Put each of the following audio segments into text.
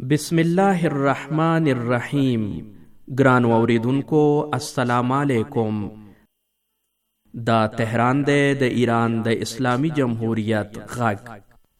بسم الله الرحمن الرحیم. ګرانو اوریدونکو السلام علیکم. دا تهران دی د ایران د اسلامی جمهوریت غږ.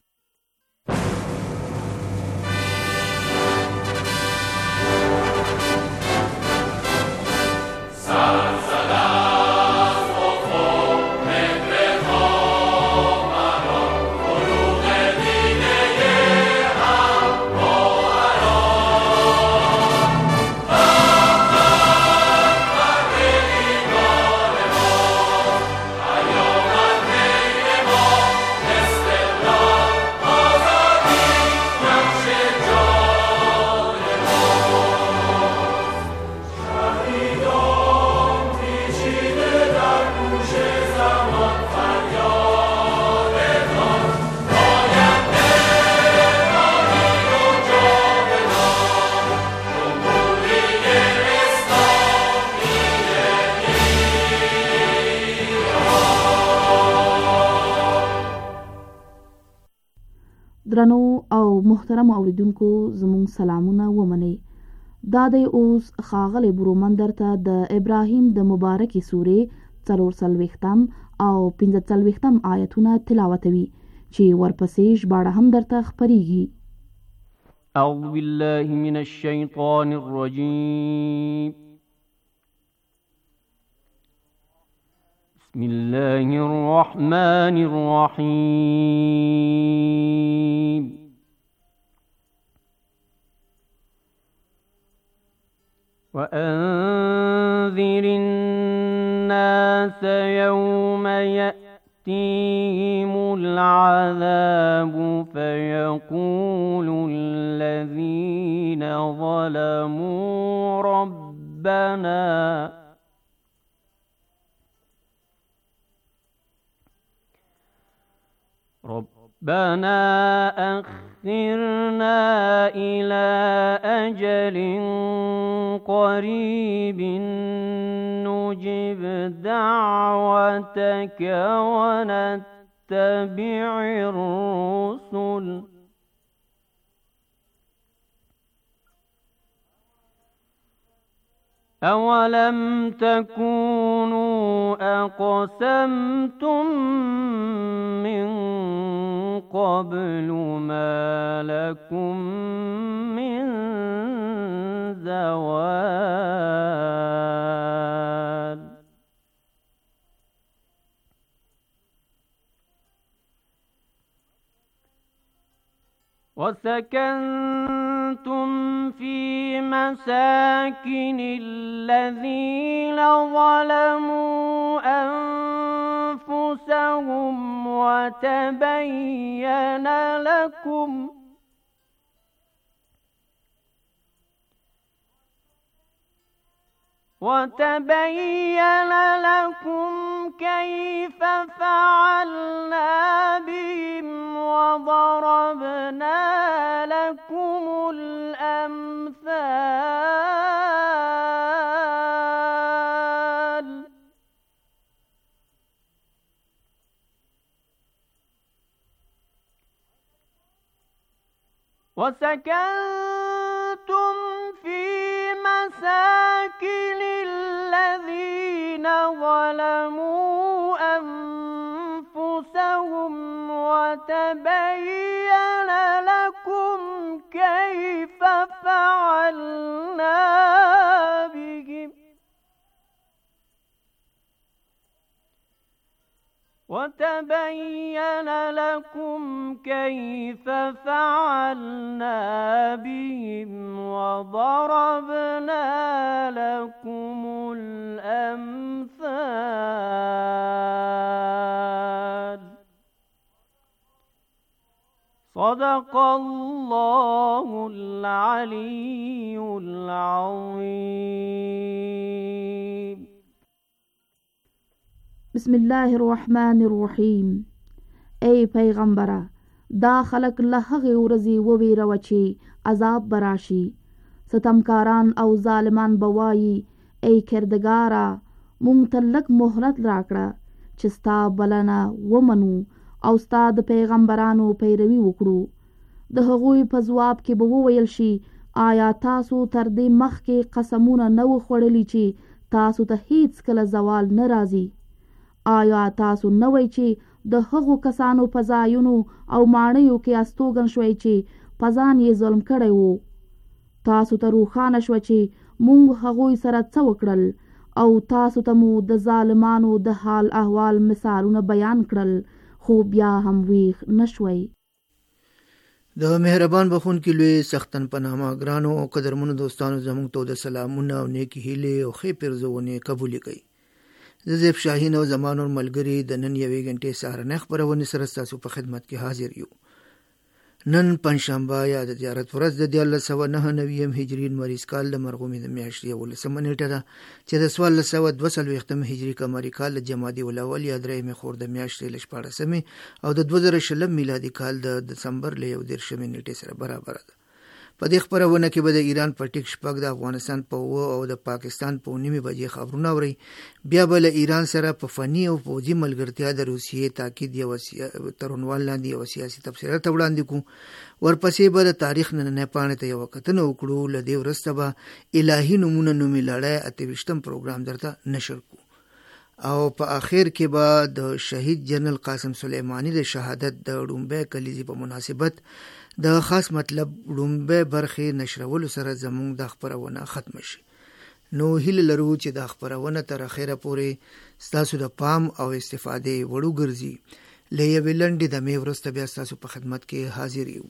درنو او محترم اوریدونکو زموږ سلامونه ومنئ. دا دی اوس ښاغلی برومندر ته د ابراهیم د مبارکې سورې 40 او 45 آیتونه تلاوتوي چې ورپسې ژباړه هم درته خپریږي. اعوذ بالله من الشیطان الرجیم. بسم الله الرحمن الرحیم. وأنذر الناس يوم يأتيهم العذاب فيقول الذين ظلموا ربنا أخرنا إلى أجل قريب نجب دعوتك ونتبع الرسل أولم تكونوا أقسمتم من قبل ما لكم من زوال. وسكنتم في مساكن الذين ظلموا أنفسهم وتبين لكم كيف فعلنا بهم وضربنا لكم الأمثال. وسكنتم في مساكن الذين ظلموا أنفسهم وتبين لكم كيف فعلنا بهم وضربنا لكم الأمثال. صدق الله العلي العظيم. بسم الله الرحمن الرحیم. ای پیغمبره، دا خلق له هغې ورځې وویروه چې عذاب براشي. ستمکاران او ظالمان به وایي ای کردګاره مونږ ته لږ مهلت راکړه چې ستا بلنه ومنو او ستا د پیغمبرانو پیروي وکړو. د هغوی په ځواب کې به وویل شي آیا تاسو تر دې مخکې قسمونه نه و خوړلي چې تاسو ته هیڅ کله زوال نه راځي؟ آیا تاسو نه وای چې د هغو کسانو په ځایونو او ماڼیو کې استوګن شوئ چې په ځان یې ظلم کړی وو؟ تاسو ته روښانه شوه چې موږ هغوی سره څه وکړل او تاسو ته مو د ظالمانو د حال احوال مثالونه بیان کړل، خو بیا هم ویښ نه شوئ. د مهربان بخونکي لوی سختن په نامه ګرانو او قدرمنو دوستانو زموږ ته د سلامونه او نیکې هیلې او ښې پیرزونې قبولې کړئ. زه زیب شاهین او زما نور ملګري د نن یوې غنټې سهارنۍ خپرونې سره ستاسو په خدمت کې حاضر یو. نن پنجشنبه یا د زیارت ورځ د 1499 هجري لمریز کال د مرغومې د میاشتې 11 نیټه ده چې د 1442 هجري قمري کال د جمادی الاول یا 3 خور د میاشتې 14 او د 2020 میلادي کال د دسمبر له 11 نیټې سره برابر ده. په دې خبرونه کې به د ایران په ټیک شپږ د افغانستان په 9 او د پاکستان په 9 بجې خبرونه اوري. بیا به له ایران سره په فني او پوځي ملګرتیا د روسیې تاکید یو ترونوال لاندې یو سیاسي تبصره ته وړاندې کوو. ورپسې به د تاریخ نننۍ پاڼې ته یو کتنه وکړو. له دې وروسته به الهي نمونه نومې لړۍ 28م پروګرام درته نشر کوو او په آخر کې به د شهید جنرال قاسم سلیمانی د شهادت د ړومبۍ کلیزې په مناسبت د خاص مطلب ړومبۍ برخې نشرولو سره زموږ د خپرونه ختم شي. نو هیله لرو چې د خپرونه تر اخره پورې ستاسو د پام او استفادې وړو ګرځي. له یوې لنډې دمې وروسته بیا ستاسو په خدمت کې حاضر یو.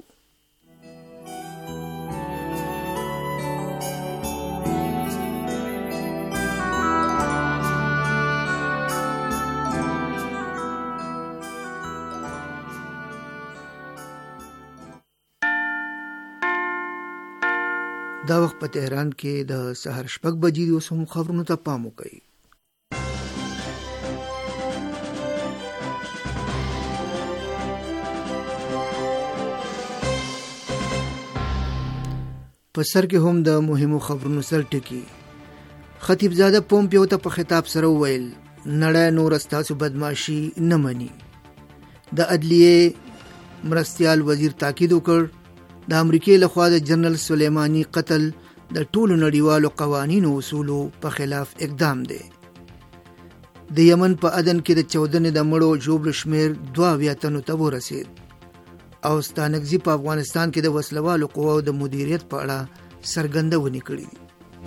دا وخت په تهران کې د سهار 6 بجې د اوسم خبرونو ته پام وکړئ. په سر کې هم د مهمو خبرونو سر ټکی. خطیبزاده پومپیو ته په خطاب سره وویل نړۍ نور ستاسو بدمعشي نه مني. د عدلیې مرستیال وزیر تاکید وکړ د امریکای لخوا د جنرال سلیمانی قتل د ټولو نړیوالو قوانینو اصولو په خلاف اقدام دی. د یمن په عدن کې د 14 د مړو جوړ شمیر 22 تنو ته ورسید او ستانکزي په افغانستان کې د وسلوالو قواو د مدیریت په اړه څرګندونې کړې دي.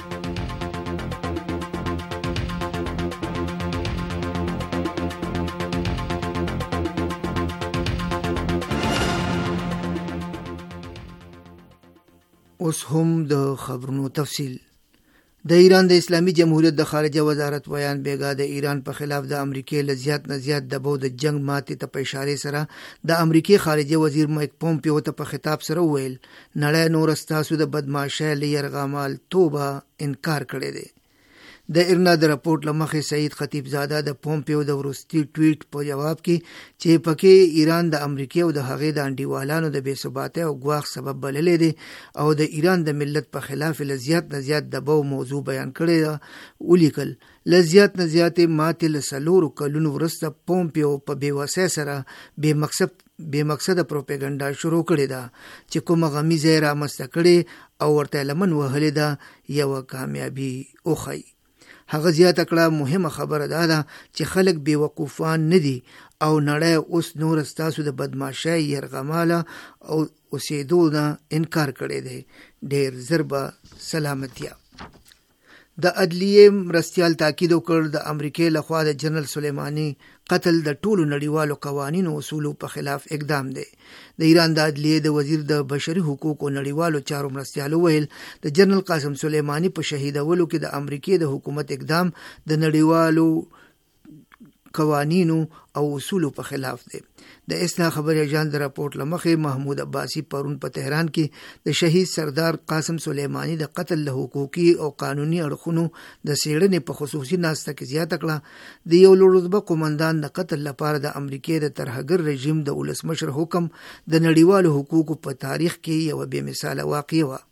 اوس هم د خبرونو تفصیل. د ایران د اسلامي جمهوریت د خارجه وزارت ویان بیګا د ایران په خلاف د امریکای له زیات نه زیات دباو د جنگ ماتې ته په اشاره سره د امریکای خارجه وزیر مایک پومپیو ته په خطاب سره وویل نړۍ نور ستاسو د بدمعشۍ له یرغمال توبه انکار کړی دی. د ایرنا د راپورټ لمخې سعید خطیبزاده د پومپیو د وروستي ټویټ په جواب کې چې پکې ایران د امریکا او د هغې د انډیوالانو د بې ثباتۍ او ګواښ سبب بللی دی او د ایران د ملت په خلاف له زیات نه زیات دباو موضوع بیان کړی ده. ولیکل له زیات نه زیاتې ماتې له 4 کلونو وروسته پومپیو په بېوسۍ سره بې مقصده پروپاګاندا شروع کړې ده چې کومه غمیزه یې رامنځته کړې او ورته لمن وهلې ده یوه کامیابي وښیي. هغه زیاته کړه مهمه خبره ده چې خلک بې وقوفان نه دي او نړۍ اوس نور ستاسو د بدمعشۍ یرغماله او اوسېدو نه انکار کړی دی. ډېر زر به سلامتیا. د عدلیې مرستیال تاکید وکړ د امریکای لخوا د جنرال سلیمانی قتل د ټولو نړیوالو قوانینو اصولو په خلاف اقدام دی. د ایران د عدلیې د وزیر د بشري حقوقو نړیوالو چارو مرستیال ویل د جنرال قاسم سلیمانی په شهیدولو کې د امریکای د حکومت اقدام د نړیوالو قوانینو او اصولو په خلاف دی. د اسنا خبر ایجان د راپورټ لمخې محمود عباسی پرون په تهران کې د شهید سردار قاسم سلیمانی د قتل له حقوقي او قانوني اړخونو د څېړنې په خصوصي ناسته کې زیاته کړه. د یو لوړ رتبه قومندان د قتل لپاره د امریکای د ترهګر رژیم د ولسمشر حکم د نړیوالو حقوقو په تاریخ کې یو بې مثاله واقعه وه.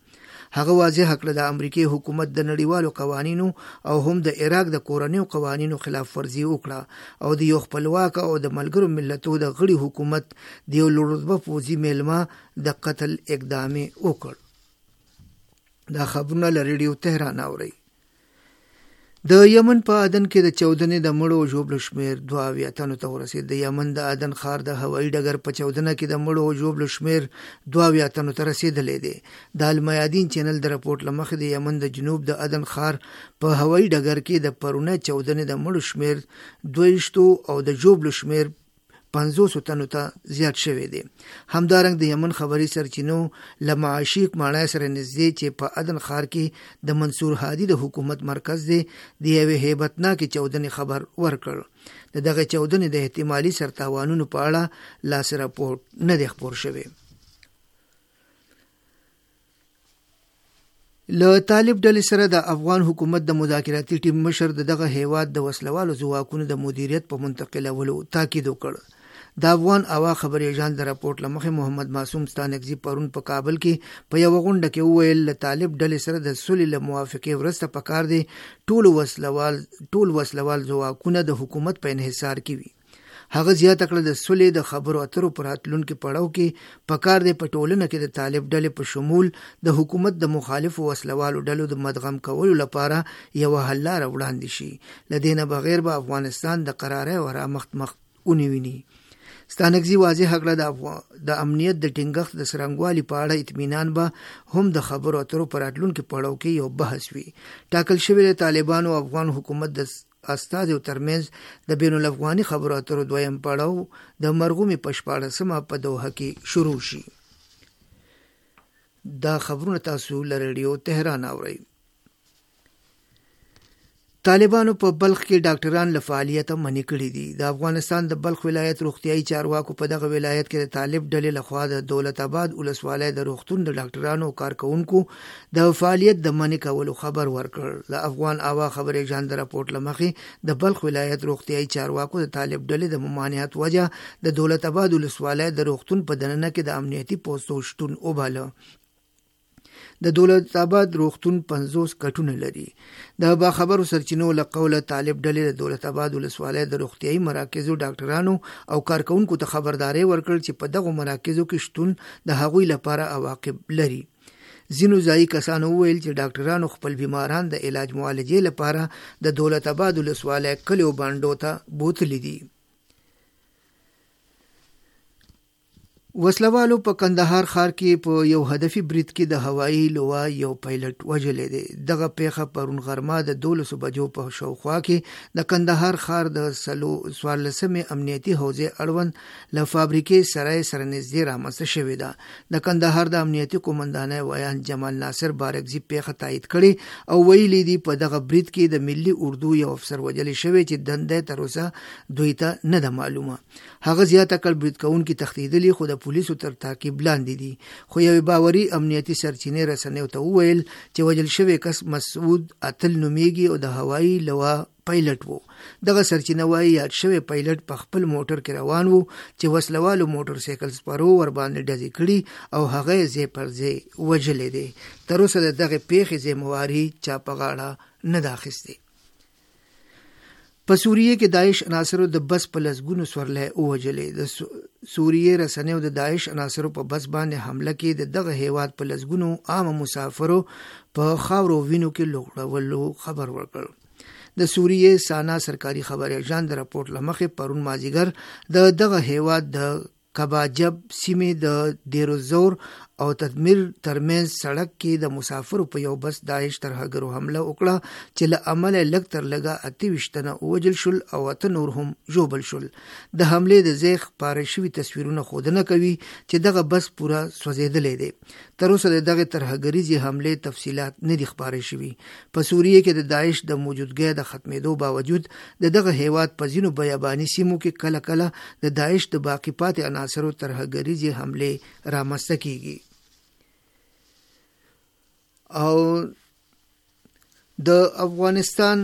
هغه واضح کړ د امریکای حکومت د نړیوالو قوانینو او هم د عراق د کورنیو قوانینو خلاف ورزي وکړه او د یو خپلواک او د ملګرو ملتونو د غړي حکومت د یو لوړرتبه پوځي میلمه د قتل اقدام وکړ. دا خبرونه له ریډیو تهران اوري. د یمن په عدن کې د چاودنې د مړو ژوبلو شمیر 22 تنو ته ورسید. د یمن د عدن ښار د هوایي ډګر په چاودنه کې د مړو ژوبلو شمیر 22 تنو ته رسیدلی دی. د المیادین چینل د راپورټ لمخې د یمن د جنوب د عدن ښار په هوایي ډګر کې د پرونه چاودنې د مړو شمیر 22 او د ژوبلو شمیر 500 تنو ته زیات شوی دی. همدارنګ د یمن خبري سرچینو لمعاشیق ماڼۍ سره نږدې چې په عدن ښار کې د منصور هادي د حکومت مرکز دی د یوې هیبتناکې چاودنې خبر ورکړ. د دغه چاودنې د احتمالي سرتاوانونو په اړه لاس راپورټ نه دی خپور شوی. له طالب ډلې سره د افغان حکومت د مذاکراتي ټیم مشر دغه هیواد د وسلوالو ځواکونو د مدیریت په منتقلولو تاکید وکړ. د افغان اوا خبري اژانس د راپورټ لمخې محمد معصوم ستانکزي پرون په کابل کې په یو غونډه کې وویل له طالب ډلې سره د صلح له موافقې وروسته پکار دی ټول وسلوال ځواکونه د حکومت په انحصار کې وي. هغه زیاته کړه د صلح د خبرو اترو پر راتلونکي پړاو کې پکار دی په ټولنه کې د طالب ډلې په شمول د حکومت د مخالفو وسلوالو ډلو د مدغم کولو لپاره یو حل لاره وړاندې شي. لدینه بغیر به افغانستان د قرارې ورا مخ ونیوي. ستانکزي واضح کړه د امنیت د ټینګښت د څرنګوالي په اړه اطمینان به هم د خبرو اترو پر راتلونکي پړاو کې یو بحث وي. ټاکل شوی د طالبانو او افغان حکومت د استازو ترمنځ د بین الافغاني خبرو اترو دویم پړاو د مرغومي په 14مه په دوحه کې شروع شي. دا خبرونه تاسو له ریډیو تهران اورئ. طالبانو په بلخ کې ډاکټران له فعالیت منع کړي دي. د افغانستان د بلخ ولایت روغتیايي چارواکو په دغه ولایت کې د طالب ډلې لخوا د دولت آباد ولسوالۍ د روغتون د ډاکټرانو او کارکونکو د فعالیت د منع کولو خبر ورکړ. د افغان اوا خبري اژانس د راپورټ لمخې د بلخ ولایت روغتیايي چارواکو د طالب ډلې د ممانعت وجه د دولت آباد ولسوالۍ د روغتون په دننه کې د امنیتي پوسټو شتون وباله. د دولت آباد روغتون 50 کټونه لري. د باخبرو سرچینو له قوله طالب ډلې د دولت آباد ولسوالۍ د روغتیايي مراکزو ډاکټرانو او کارکونکو ته خبرداري ورکړ چې په دغه مراکزو کې شتون د هغوی لپاره عواقب لري. ځینو ځایي کسانو وویل چې ډاکټرانو خپل بیماران د علاج معالجې لپاره د دولت آباد ولسوالۍ کلیو بانډو ته بوتلي دي. وسلوالو په کندهار ښار کې په یو هدفي برید کې د هوایي لوا یو پایلټ وژلی دی. دغه پیښه پرون غرمه د 12 بجو په شاوخوا کې د کندهار ښار د 14 امنیتي حوزې اړوند له فابریکې سره نږدې رامنځته شوې ده. د کندهار د امنیتي قومندانۍ ویان جمال ناصر بارکزي پیښه تایید کړي او ویلي دي په دغه برید کې د ملي اردو یو افسر وژلی شوی چې دنده تر اوسه دوی ته نه ده معلومه. هغه زیاته کړ برید کوونکي تښتېدلي خو د پولیسو تر تعقیب لاندې دي. خو یو باوري امنیتي سرچینې رسنیو ته وویل چې وژل شوی کس مسعود اتل نومیږي او د هوایي لوا پایلټ وو. دغه سرچینه وایي یاد شوی پایلټ په خپل موټر کې روان وو چې وسلوالو موټر سایکل سپرو ور باندې ډزې کړي او هغه ځای پر ځای وژلی دی. تر اوسه د دغه پیښې ذمہواري چا په غاړه نه ده اخیستې. په سوریه کې داعش عناصرو د بس په لسګونو سورلۍ ووژلې. د سوریه رسنیو د داعش عناصرو په بس باندې حمله کې دغه هیواد په لسګونو عام مسافرو په خاورو وینو کې لوړولو خبر ورکړ. د سوریه سانا سرکاري خبري اژانس د راپورټ لمخې پرون مازیګر دغه هیواد د کباجب سیمې د دیروزور او تدمیر ترمنځ سړک کې د مسافرو په یو بس داعش ترهګرو حمله وکړه چې له امله لږ تر لږه 28 تنه ووژل شول او 8 نور هم ژوبل شل. د حملې د ځای خپاره شوي تصویرونه ښودنه کوي چې دغه بس پوره سوځېدلی دی. تر اوسه د دغه ترهګریزې حملې تفصیلات نه دي خپاره شوي. په سوریه کې د داعش د موجودګۍ د ختمېدو باوجود دغه هیواد په ځینو بیاباني سیمو کې کله کله د داعش د باقی پاتې عناصرو ترهګریزې حملې رامنځته کیږي. او د افغانستان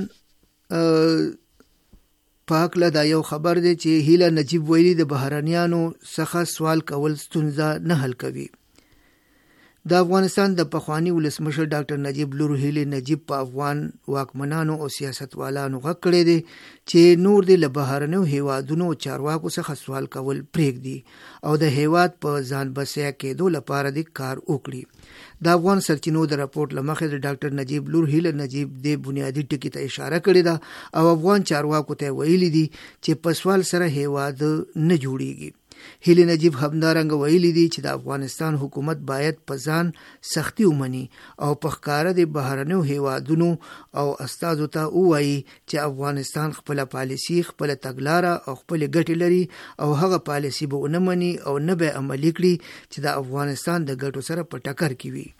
پاکله دا یو خبر دی چې هیله نجیب ویلي د بهرنیانو څخه سوال کول ستونزه نه حل کوي. د افغانستان د پخوانی ولسمشر ډاکټر نجیب لور هیله نجیب په افغان واکمنانو او سیاستوالانو غږ کړی دی چې نور د بهرنیو هیوادونو چارواکو څخه سوال کول پرېږدي او د هیواد په ځان بسیا کېدو لپاره د کار وکړي. د افغان سرچینو د راپورټ لمخې د ډاکټر نجیب لور هیله نجیب د بنیادی ټکی ته اشاره کړې ده او افغان چارواکو ته ویلي دي چې په سوال سره هیواد نه جوړیږي. هیله نجیب همدارنګه ویلي دي چې د افغانستان حکومت باید په ځان سختي ومني او په ښکاره د بهرنیو هیوادونو او استازو ته ووایي چې افغانستان خپل پالیسي، خپل تګلاره او خپل ګټې لري او هغه پالیسي به ونه مني او نه به عملي کړي چې د افغانستان د ګټو سره په ټکر کې وي.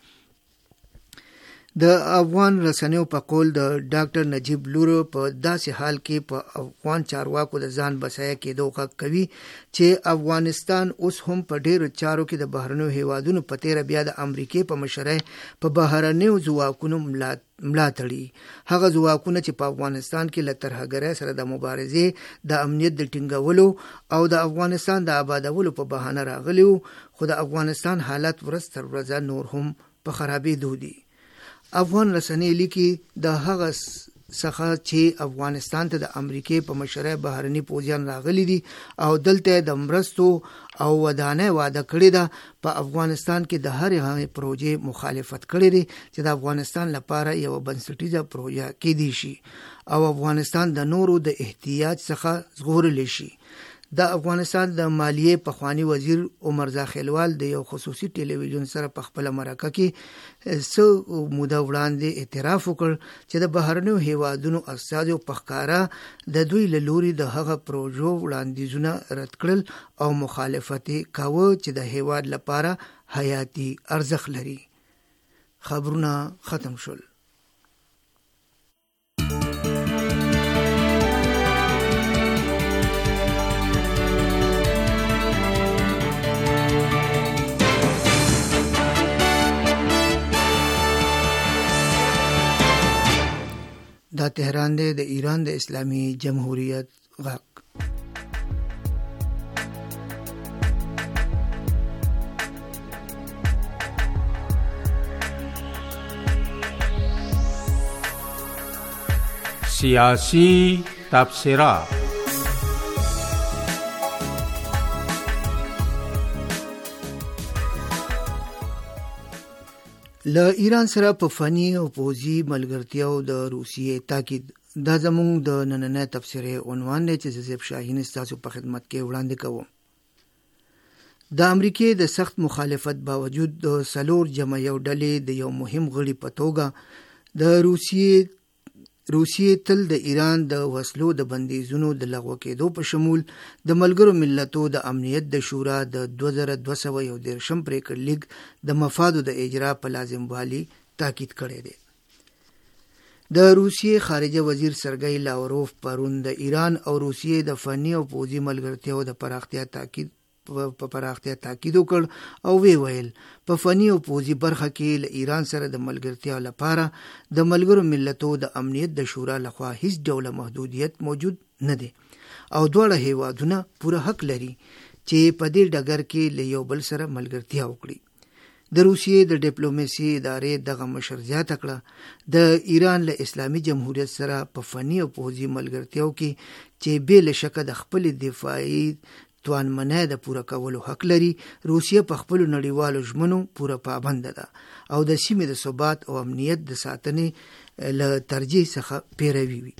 د افغان رسنیو په قول د ډاکټر نجیب لور په داسې حال کې په افغان چارواکو د ځان بسایه کېدو غږ کوي چې افغانستان اوس هم په ډېرو چارو کې د بهرنیو هیوادونو په تیره بیا د امریکې په مشرۍ په بهرنیو ځواکونو ملا تړي. هغه ځواکونه چې په افغانستان کې له ترهګرۍ سره د مبارزې، د امنیت د ټینګولو او د افغانستان د آبادولو په بهانه راغلي وو، خو د افغانستان حالت ورځ تر ورځه نور هم په خرابېدو دي. افغان رسنۍ لیکي د هغه څخه چې افغانستان ته د امریکې په مشرۍ بهرني پوځیان راغلي دي او دلته د مرستو او ودانۍ وعده کړې ده، په افغانستان کې د هرې پروژې مخالفت کړی دی چې د افغانستان لپاره یو بنسټیزه پروژه کېدی شي او افغانستان د نورو د احتیاج څخه ژغورلی شي. د افغانستان د مالیې پخوانی وزیر عمرزا خیلوال د یو خصوصي ټلویزیون سره په خپل مرکه کې څه موده وړاندې اعتراف وکړ چې د بهرنیو هیوادونو استازو په ښکاره د دوی له لوري د هغه پروژو وړاندیزونه رد کړل او مخالفت کاوه چې د هیواد لپاره حیاتي ارزښت لري. خبرونه ختم شول. دا تهران دی، د ایران د اسلامي جمهوریت غږ. سیاسی تبصرات. له ایران سره په فني او پوځي ملګرتیاو د روسیې تاکید. دا زموږ د نننۍ تبصرې عنوان دی چې زیب شاهین ستاسو په خدمت کې وړاندې کوم. د امریکې د سخت مخالفت باوجود د څلور جمع یو ډلې د یو مهم غړي په توګه د روسیې تل د ایران د وسلو د بندیزونو د لغوه کېدو په شمول د ملګرو ملتو د امنیت د شورا د 2213 پریکړه لیک د مفادو د اجرا په لازموالي تاکید کړی دی. د روسیې خارجه وزیر سرګی لاوروف پرون د ایران او روسیې د فني او پوځي ملګرتیاو د پراختیا تاکید وکړ او وی ویل په فني او پوځي برخه کې له ایران سره د ملګرتیا لپاره د ملګرو ملتو د امنیت د شورا لخوا هیڅ ډول محدودیت موجود نه دی او دواړه هیوادونه پوره حق لري چې په دې ډګر کې له یو بل سره ملګرتیا وکړي. د روسیې د ډیپلوماسي ادارې دغه مشر زیاته کړه د ایران له اسلامي جمهوریت سره په فني او پوځي ملګرتیاو کې چې بې له شکه د خپل دفاعي توانمنۍ د پوره کولو حق لري، روسیه په خپل نړیوالو ژمنو پوره پابند ده او د سیمې د ثبات او امنیت د ساتنې له ترجیح څخه پیروي وي.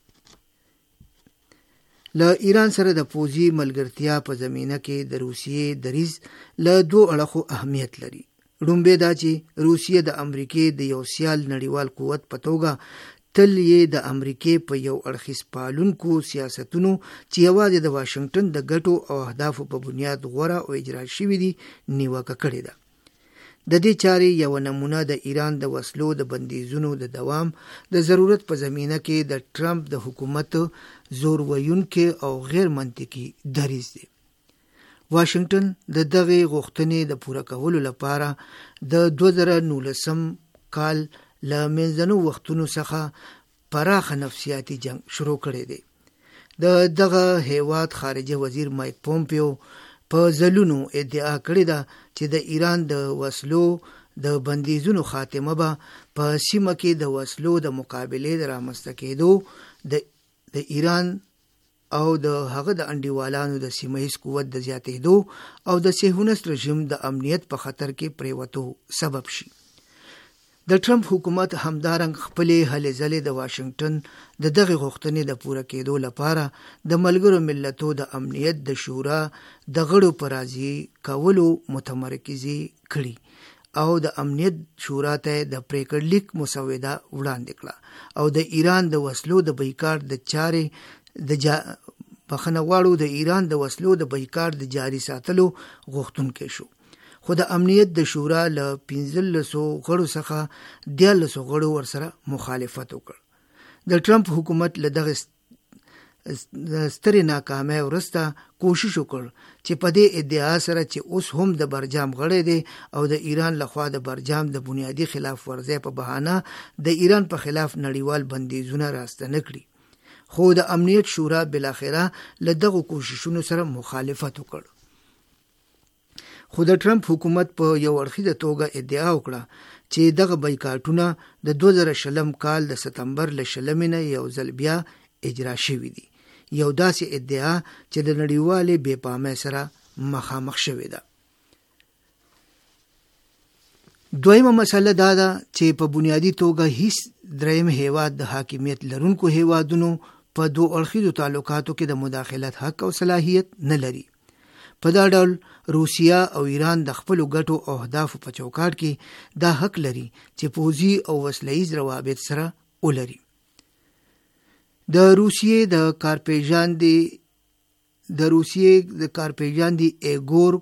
له ایران سره د پوځي ملګرتیا په زمینه کې د روسیې دریځ له دوه اړخو اهمیت لري. لومبی دا چې روسیه د امریکې د یو سیال نړیوال قوت په توګه تل یې د امریکې په یو اړخیز پالونکو سیاستونو چې یوازې د واشنگټن د ګټو او اهدافو په بنیاد غوره او اجرا شوي دي نیوکه کړې ده. د دې چارې یو نمونه د ایران د وسلو د بندیزونو د دوام د ضرورت په زمینه کې د ټرمپ د حکومت زور ویونکي او غیر منطقي دریځ دی. واشنگټن د دغه غوښتنې د پوره کولو لپاره د 2019 کال له منځنو وختونو څخه پراخ نفسیاتي جنگ شروع کړی دی. د دغه هیواد خارجه وزیر مایک پومپیو په ځلونو ادعا کړې ده چې د ایران د وسلو د بندیزونو خاتمه به په سیمه کې د وسلو د مقابلې د رامنځته کېدو د ایران او د هغه د انډیوالانو د سیمه ییز قوت د زیاتېدو او د صهیونیست رژیم د امنیت په خطر کې پریوتو سبب شي. د ټرمپ حکومت همدارنګ خپلې هلې ځلې د واشنگټن د دغه غوښتنې د پوره کېدو لپاره د ملګرو ملتونو د امنیت د شورا د غړو پر راضي کولو متمرکزي کړي او د امنیت شورا ته د پریکړه لیک مسوده وړاندې کړه او د ایران د وسلو د بایکاټ د چارې د ایران د وسلو د بایکاټ د جاري ساتلو غوښتونکی شو. خو د امنیت د شورا له 1500 غړو څخه 13 غړو ورسره مخالفت وکړ. د ټرمپ حکومت له دغه سترې ناکامۍ وروسته کوشش وکړ چې په دې ادعا سره چې اوس هم د برجام غړی دی او د ایران لخوا د برجام د بنیادی خلاف ورزۍ په بهانه د ایران په خلاف نړیوال بندیزونه راستنه کړي. خو د امنیت شورا بالاخره له دغه کوششونو سره مخالفت وکړ. خو د ټرمپ حکومت په یو اړخیزه توګه ادعا وکړه چې دغه بایکاټونه د 2020 کال د سپتمبر له 20 نه یو ځل بیا اجرا شوي دي، یو داسې ادعا چې د نړیوالې بې پامۍ سره مخامخ شوې ده. دویمه مسله دا ده چې په بنیادی توګه هیڅ دریم هیواد د حاکمیت لرونکو هیوادونو په دوه اړخیزو تعلقاتو کې د مداخلت حق او صلاحیت نه لري. په دا ډول روسیا او ایران د خپل ګټو او اهدافو په چوکاټ کې دا حق لري چې پوځي او وسلهیز روابط سره ولري. د روسیې د کارپیژان دی ایګور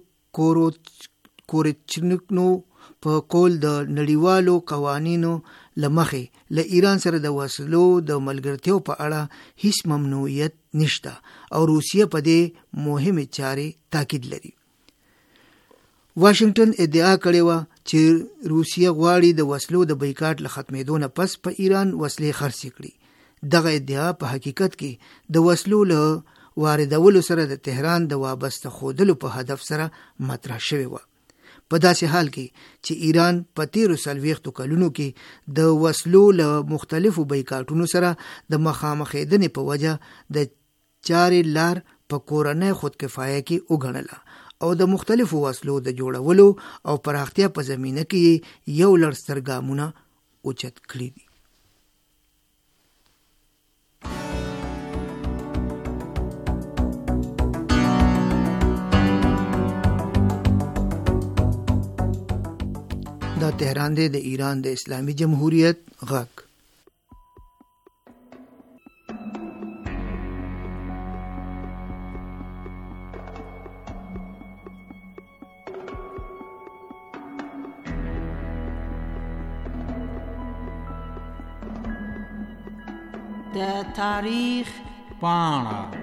کوروچنکو په قول د نړیوالو قوانینو لمخې له ایران سره د وسلو د ملګرتیاو په اړه هیڅ ممنوعیت نشته او روسیه په دې مهمه چارې تاکید لري. واشنگټن ادعا کړې و چې روسیه غواړي د وسلو د بایکاټ له ختمېدو نه پس په ایران وسلې خرڅ کړي. دغه ادعا په حقیقت کې د وسلو له واردولو سره د تهران د وابسته خودلو په هدف سره مطرح شوې و. په داسې حال کې چې ایران په 13 کلونو کې د وسلو له مختلفو بایکاټونو سره د مخامخېدنې په وجه د چارې لار په کورنۍ خودکفایه کې وګڼله او د مختلفو وسلو د جوړولو او پراختیا په زمینه کې یو لړ ستر ګامونه اوچت کړي دي. دا تهران دی، د ایران د اسلامي جمهوریت غږ. د تاریخ پاڼه.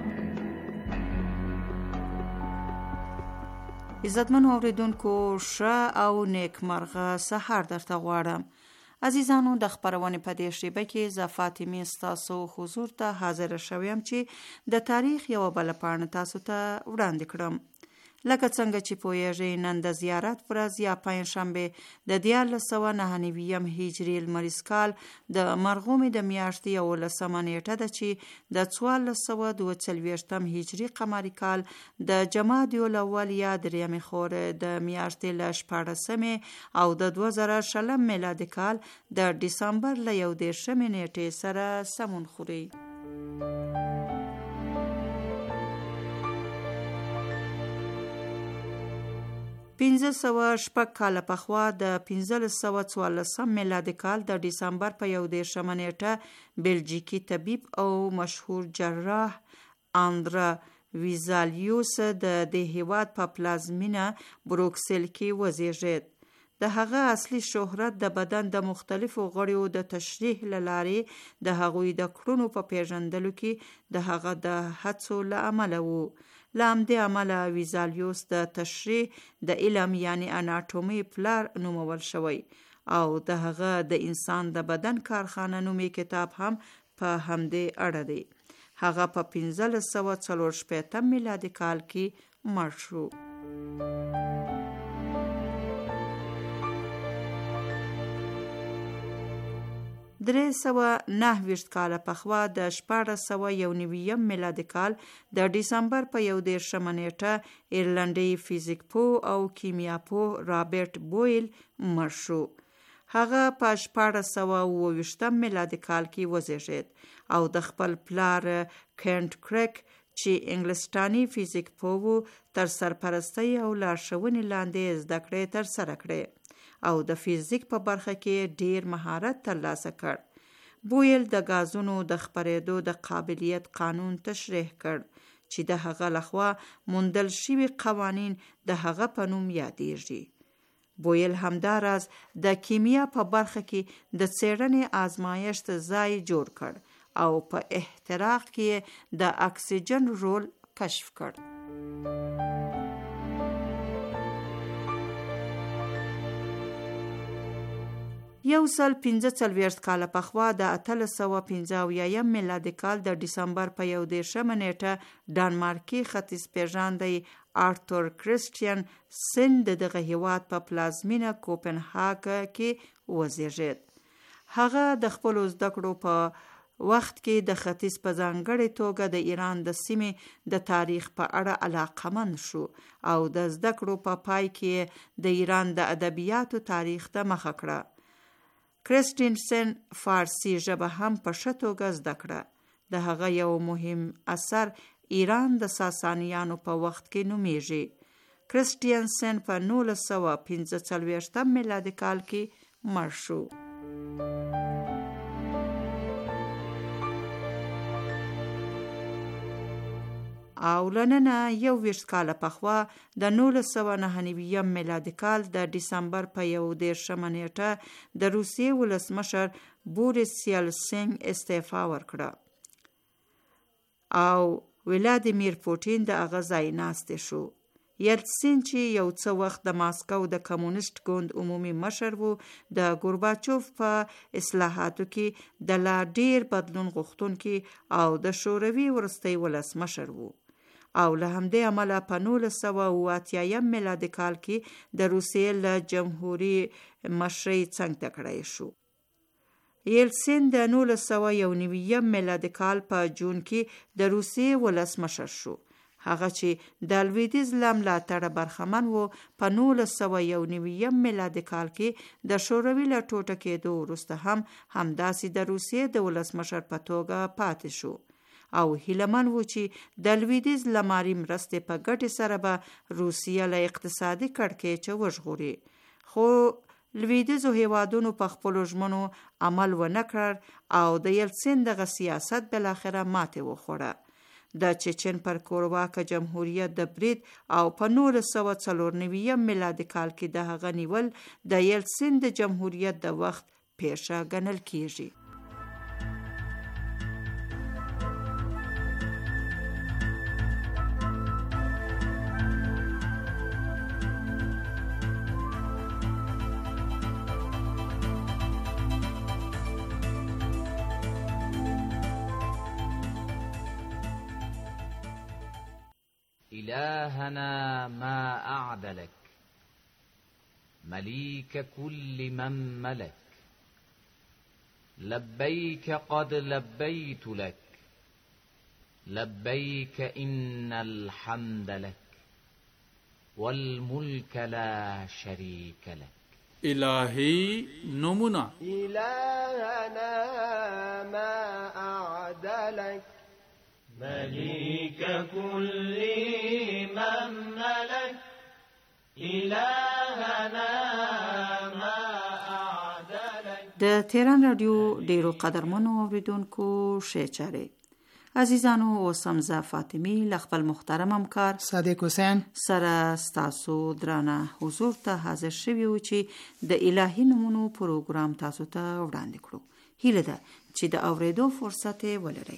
عزتمن اوریدونکو، ښه او نیکمرغه سهار درته غواړم. عزیزانو، د خپرونې په دې شیبه کې زه فاطمې ستاسو حضور ته حاضر شوم چې د تاریخ یوه بله پاڼه تاسو ته وړاندې کړم. لکه څنګه چې پوهیږئ، نن د زیارت ورځ یا پنجشنبه د 1499 هجري لمریز کال د مرغومې د میاشتې 11 نیټه ده چې د 1442 هجري قمري کال د جمادی الاول یا درېیمې خورې د میاشتې له 14 او د 2020 میلادي کال د ډسمبر له 11 نیټې سره سمون خوري. 1506 کاله پخوا د 1514 میلادي کال د ډسمبر په 11 نیټه بلژیکي طبیب او مشهور جراح آندرا ویزالیوس د دې هیواد په پلازمینه بروکسل کې وزیږید. د هغه اصلي شهرت د بدن د مختلفو غړیو د تشریح له لارې د هغوی د کړنو په پیژندلو کې د هغه د هڅو له امله وو. له همدې امله ویزالیوس د تشریح د علم یعنی اناټومي پلار نومول شوی او د هغه د انسان د بدن کارخانه نومي کتاب هم په همدې اړه دی. هغه په 1545 میلادي کال کې مړ شو. 329 کاله پخوا د 1491 میلادي کال د ډیسمبر په 11 نیټه ایرلندي فزیک پوه او کیمیا پوه رابرټ بویل مړ شو. هغه په 1428 میلادي کال کې وزیږید او د خپل پلار کینټ کرک چې انګلستاني فزیک پوه تر سرپرستی او لارښوونې لاندې زده کړې ترسره کړې او د فزیک په برخه کې ډیر مهارت ترلاسه کړ. بویل د غازونو د خپرېدو د قابلیت قانون تشریح کړ چې د هغه لخوا موندل شوي قوانین د هغه په نوم یادېږي. بویل همداراز د کیمیا په برخه کې د څېړنې آزمایښت ځای جوړ کړ او په احتراق کې د اکسیجن رول کشف کړ. یو سل 45 کاله پخوا د 1850 میلادي کال د ډیسمبر په 11 نیټه ډانمارکي ختیځ پیژاندی آرتور کرسټین سن دغه هیواد په پلازمینه کوپنهاګ کې وزیږید. هغه د خپل زده کړو په وخت کې د ختیځ په ځانګړې توګه د ایران د سیمې د تاریخ په اړه علاقمند شو او د زده کړو په پای کې د ایران د ادبیاتو تاریخ ته مخه کړه. کرسټینسن فارسی ژبه هم په ښه توګه زده کړه. د هغه یو مهم اثر ایران د ساسانیانو په وخت کې نومیږي. کرسټینسن په 1945 میلادي کال کې مړ شو. او لننه 21 کاله پخوا د 1999 میلادي کال د ډیسمبر په 11 نیټه د روسیې ولسمشر بوریس یلسین استعفا ورکړه او ولادیمیر پوټین د هغه ځای ناستې شو. یلسین چې یو څه وخت د ماسکو د کمونیست ګوند عمومي مشر و، د گورباچوف په اصلاحاتو کې د لا ډیر بدلون غوښتونکي او د شوروي وروستی ولسمشر و او له همدې عمله په 1980 میلادي کال کې د روسیې له جمهوریت مشرۍ څنګ ته کړی شو. یلسین د 1990 میلادي کال په جون کې د روسیې ولسمشر شو. هغه چې د لویدیځ له ملاتړه برخمن و، په 1991 میلادي کال کې د شوروي له ټوټه کېدو وروسته هم همداسې د روسیې د ولسمشر په توګه پاتې شو او هیلمن و چې د لویدیځ له مالي مرستې په ګټې سره به روسیه له اقتصادي کړکېچه وژغوري. خو لویدیځو هیوادونو په خپلو ژمنو عمل ونه کړ او د یلسین دغه سیاست بالاخره ماتې وخوړه. د چچن پر کورواکه جمهوریت د برید او په 1994 میلادي کال کې د هغه نیول د یلسین د جمهوریت د وخت پیښه ګڼل کیږي. إلهنا ما أعدلك مليك كل من ملك لبيك قد لبيت لك لبيك إن الحمد لك والملك لا شريك لك. إلهي نمنا إلهنا ما أعدلك مليك كل من ملك إلهنا ما أعدلك. د تهران رادیو ډیرو قدرمنو اوریدونکو ښې چارې. عزیزانو، اوس هم زه فاطمي له خپل محترم همکار صادق حسین سره ستاسو درانه حضور ته حاضر شوي و چې د الهي نومونو پروګرام تاسو ته وړاندې کړو. هیله ده چې د اوریدو فرصت ولرئ.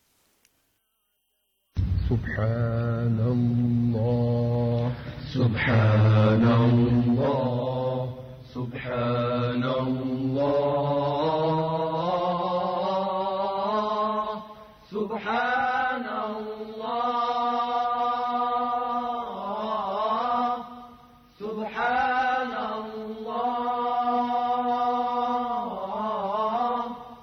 سبحان الله سبحان الله سبحان الله سبحان الله سبحان الله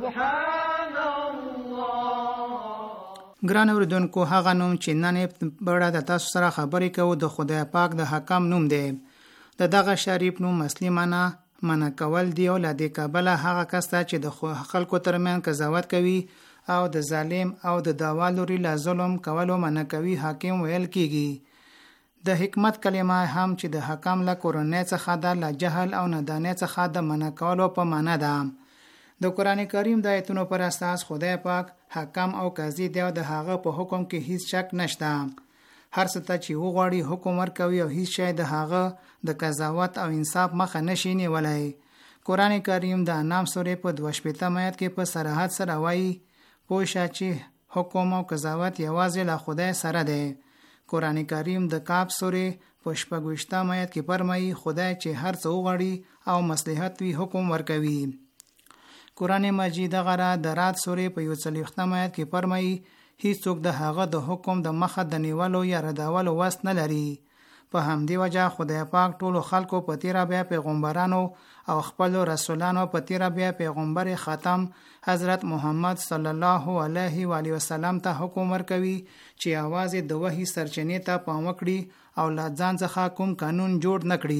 سبحان الله. ګران اوریدونکو، هغه نوم چې نن بړه د تاسو سره خبرې کوو د خدای پاک د حکم نوم دی. د دغه شریف نوم اصلي منع کول دی او له دې کبله هغه کس ته چې د خلکو ترمن قضاوت کوي او د ظالم او د داوا لوري له ظلم کولو منع کوي حاکم ویل کیږي. د حکمت کلمه هم چې د حکم له کورنۍ څخه د له جهل او نادانۍ څخه د منع کولو په معنا ده. د قران کریم د آیتونو پر اساس خدای پاک حکم او قاضي دی او د هغه په حکم کې هیڅ شک نشته. هر څه ته چې وغواړي حکم ورکوي او هیڅ شی د هغه د قضاوت او انصاف مخه نشي نیولای. قران کریم د انعام سورې په 22 آیت کې په صراحت سره وایي پوښه چې حکم او قضاوت یوازې له خدای سره دی. قران کریم د کعب سورې په 28 آیت کې فرمایي خدای چې هر څه وغواړي او مصلحت وی حکم ورکوي. قران مجید غره د رات سورې په 41 آیت کې فرمایي هیڅوک د هغه د حکم د مخه د نیولو یا رداولو وس نه لري. په همدې وجه خدای پاک ټولو خلکو په تیرا بیا پیغمبرانو او خپل رسولانو په تیرا بیا پیغمبر ختم حضرت محمد صلی الله علیه و آله وسلم ته حکم ورکوي چې आवाज د وحی سرچینې ته پام وکړي او لا ځان څخه کوم قانون جوړ نکړي.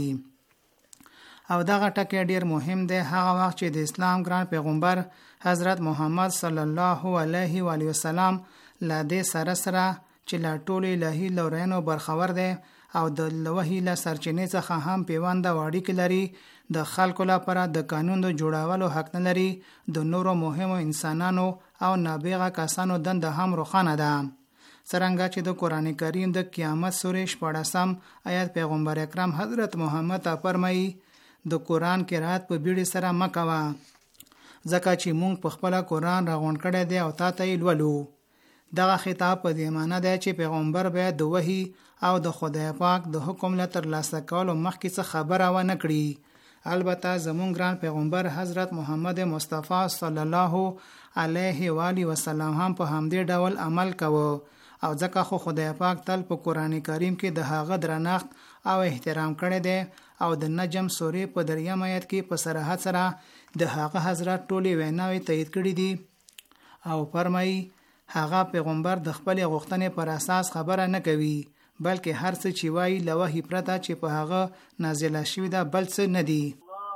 او دغه ټکی ډیر مهم دی. هغه وخت چې د اسلام ګران پیغمبر حضرت محمد صلی الله علیه و آله وسلم لا دې سره چې لا ټول الهی لورینو برخور دی او د وحی له سرچینې څخه هم پیوند واړی لري. د خلکو لپاره د قانون د جوړولو حق نه لري. د نورو مهمو انسانانو او نابغه کسانو دند هم روښانه ده. څرنګه چې د قران کریم د قیامت سورې 14 آیات پیغمبر اکرم حضرت محمد ته فرمایي د قران قرات په بیړې سره مکوا ځکه چې مونږ په خپل قران راغونډ کړی دی او تا ته یې لولو. دغه خطاب په دې معنی دی چې پیغمبر باید د وحی او د خدای پاک د حکم له ترلاسه کولو مخکې څه خبره و نه کړي. البته زمونږ ګران پیغمبر حضرت محمد مصطفی صلی الله علیه و آله وسلم هم په همدې ډول عمل کوي او ځکه خو خدای پاک تل په قران کریم کې د هغه درنښت او احترام کړی دی او د نجم سورې په 3 آیت کې په صراحت سره د هغه حضرت ټولې ویناوې تایید کړې دي او فرمایي هغه پیغمبر د خپل غوښتنې پر اساس خبره نه کوي بلکې هر څه چې وایي له وحی پرته چې په هغه نازله شوی ده بل څه نه دی.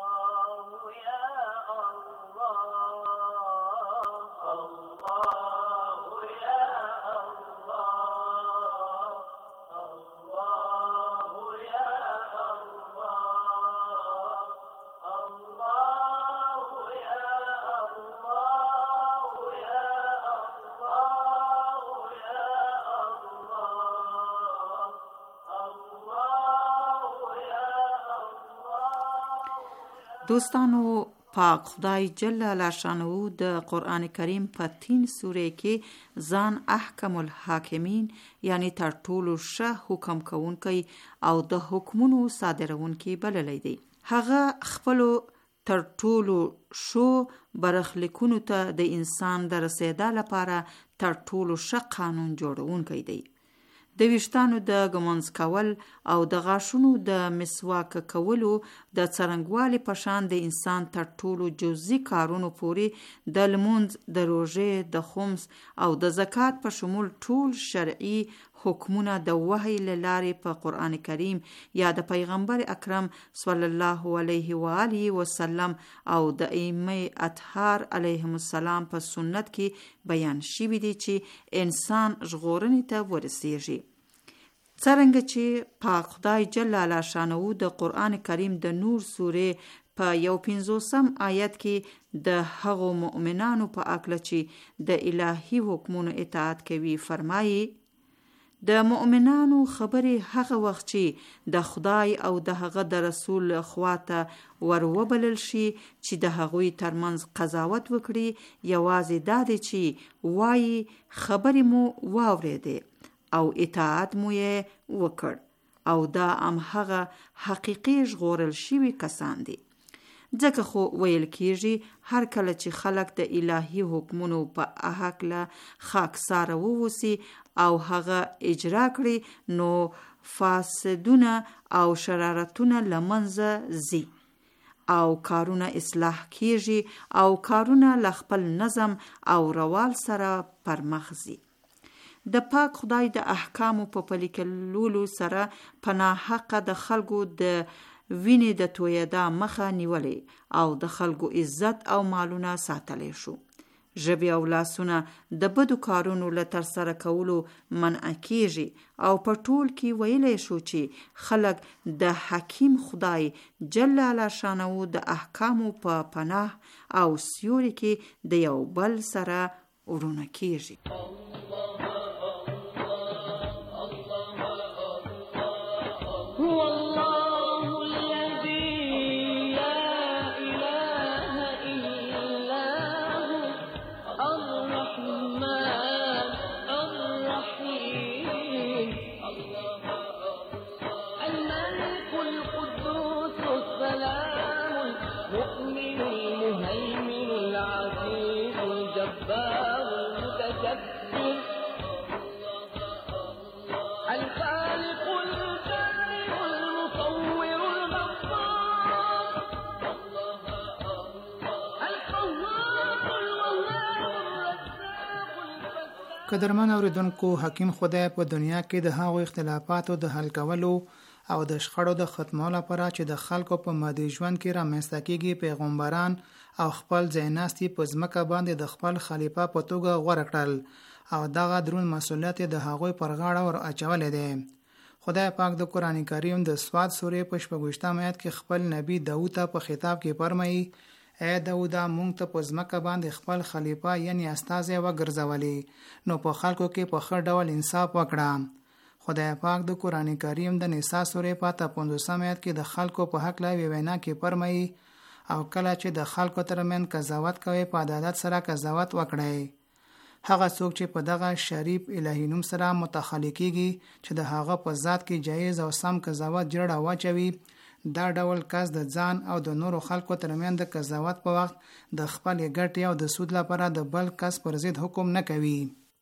دوستانو، پاک خدای جل شانه د قرآن کریم په 3 سوره کې ځان احکم الحاکمین یعنی تر ټولو ښه حکم کوونکی او د حکمونو صادرونکی بللی دی. هغه خپل تر ټولو شو برخلیکونو ته د انسان د رسیدا لپاره تر ټولو ښه قانون جوړونکی دی. د ویښتانو د ږمنځ کول او د غاښونو د مسواک کولو د څرنګوالي په شان د انسان تر ټولو جزئی کارونو پورې د لمونځ، د روژې، د خمس او د زکات په شمول ټول شرعي حکمونه د وحی له لارې په قرآن کریم یا د پیغمبر اکرم صلی الله علیه و آله وسلم او د ائمه اطهار علیهم السلام په سنت کې بیان شوی دی چې انسان ژغورنې ته ورسیږي. څرنګه چې پاک خدای جل شانه د قرآن کریم د نور سوره په 51 آیت کې د هغو مؤمنانو په اکله چې د الهي حکمونو اطاعت کوي فرمایي د مؤمنانو خبرې هغه وخت چې د خدای او د هغه د رسول خواته وروبلل شي چې د هغوی ترمنځ قضاوت وکړي یوازې دا دی چې وایي خبرې مو واورېدې او اطاعت مو یې وکړ او دا هغه حقیقي ژغورل شوي کسان دي. ځکه خو ویل کیږي هر کله چې خلک د الهي حکمونو په هکله خاکساره ووسی او هغه اجرا کړي نو فاسدونه او شرارتونه لمنځه ځي او کارونه اصلاح کیږي او کارونه له خپل نظم او روال سره پرمخ ځي. د پاک خدای د احکامو په پلي کولو سره په ناحقه د خلکو د وینې د تویېدا مخه نیولې او د خلکو عزت او مالونه ساتلی شو. ژبې او لاسونه د بدو کارونو له ترسره کولو منع کیږي او په ټول کې ویلی شو چې خلک د حکیم خدای جل شانه د احکامو په پناه او سیوري کې د یو بل سره ورونه کیږي. قدرمن اوریدونکو، حکیم خدای په دنیا کې د هغو اختلافاتو د حل کولو او د شخړو د ختمولو لپاره چې د خلکو په مادي ژوند کې رامنځته کیږي پیغمبران او خپل ځایناستي په ځمکه باندې د خپل خلیفہ په توګه غوره کړل او دغه درون مسؤلیت د هغوی پر غاړه ور اچولې دی. خدای پاک د قرآن کریم د سواد سورې په 14 آیت کې خپل نبی داوود ته په خطاب کې فرمایي: اے داودا، مونږ ته په ځمکه باندې خپل خلیفہ یعنی استازی وګرځولې، نو په خلکو کې په ښه ډول انصاف وکړه. خدای پاک د قرآن کریم د نساء سورې په 15 آیت کې د خلکو په حق لا وینا کې فرمایي: او کله چې د خلکو ترمن قضاوت کوي په عدالت سره قضاوت وکړي. هغه څوک چې په دغه شریف الهی نوم سره متخلقيږي چې د هغه په ذات کې جایز او سم قضاوت جوړه واچوي، دا ډول کس د ځان او د نورو خلکو ترمن د قضاوت په وخت د خپل ګټې او د سود لپاره د بل کس پر ضد حکم نه کوي.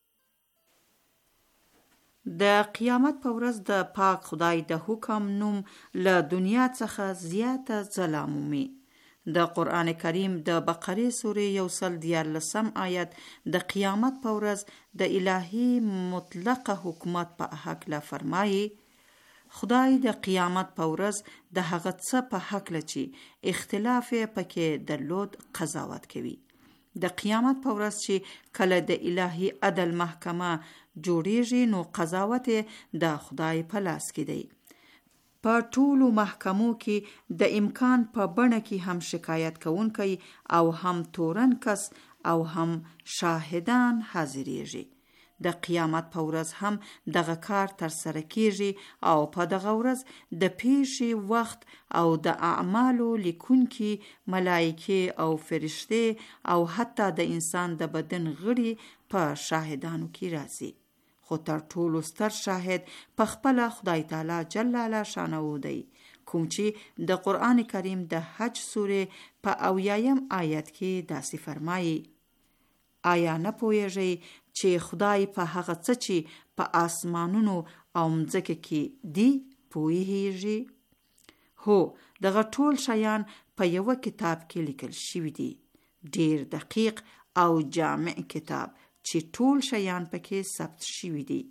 د قیامت په ورځ د پاک خدای د حکم نوم له دنیا څخه زیاته ځله مومي. د قرآن کریم د بقره سورې 114 آیت د قیامت په ورځ د الهی مطلق حکومت په حق لا فرمایي: خدای د قیامت په ورځ د هغه څه په حق لچی اختلاف پکې درلود قضاوت کوي. د قیامت په ورځ چې کله د الهی عدل محکمه جوړیږي، نو قضاوت د خدای په لاس کې دی. په ټولو محکمو کې د امکان په بڼه کې هم شکایت کوونکی او هم تورن کس او هم شاهدان حاضریږي. د قیامت په ورځ هم دغه کار تر سره کیږي او په دغه ورځ د پیښې وخت او د اعمالو لیکونکي ملائکه او فرشته او حتی د انسان د بدن غړي په شاهدانو کې راځي. خو تر ټولو ستر شاهد په خپل خدای تعالی جل شانه دی، کوم چې د قرآن کریم د حج سورې په 80 آیت کې داسې فرمایي: آیا نه پوهیږئ چې خدای په هغه څه چې په آسمانونو او مځکه کې دی پوهیږي؟ هو، دغه ټول شیان په یو کتاب کې لیکل شوي دي، ډیر دقیق او جامع کتاب چې ټول شیان پکې ثبت شوي دي.